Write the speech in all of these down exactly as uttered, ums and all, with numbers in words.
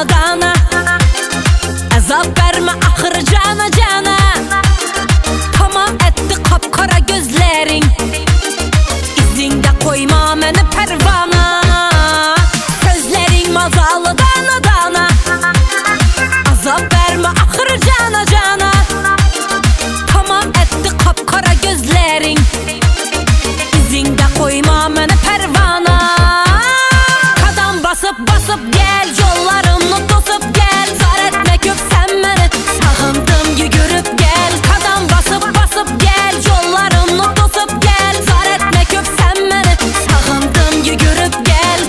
dana dana. Azap verme ahır cana cana. Tamam etti kapkara gözlerin. İzinde koyma meni pervana. Sözlerin mazalı dana dana. Azap verme ahır cana cana. Tamam etti kapkara gözlerin. İzinde koyma meni pervana. Kadam basıp basıp gel, yollarımı tosup gel. Zar etme köp sen beni, sağındım yürüp gel. Kadam basıp basıp gel, yollarımı tosup gel. Zar etme köp sen beni, sağındım yürüp gel.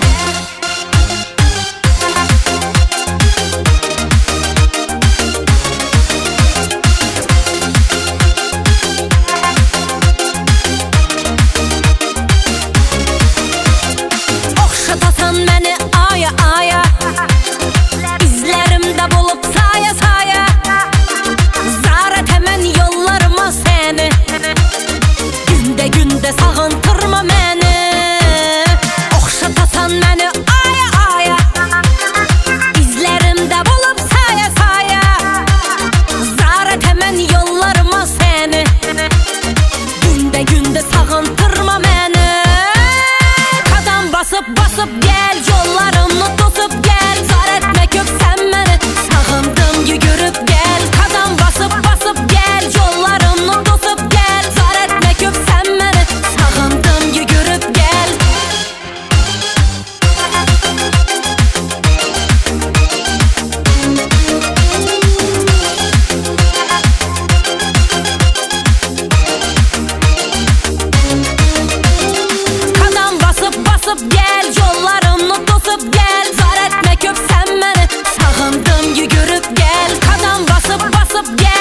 Okşatasan beni aya aya. İzlerimde bulup saya saya. Zar et hemen yollarıma seni. Günde günde sağıntırma beni. Okşatasan beni aya aya. İzlerimde bulup saya saya. Zar et hemen yollarıma seni. Günde günde sağıntırma beni. Kadam basıp basıp gel, yollarımı tosup gel. Zar etme köp sen beni, sağındım yürüp gel. Kadam basıp basıp gel, yollarımı tosup gel. Zar etme köp sen beni, sağındım yürüp gel. Kadam basıp basıp gel, yollarımı tosup gel. Zar etme köp sen beni, sağındım yürüp gel. Kadam basıp basıp gel.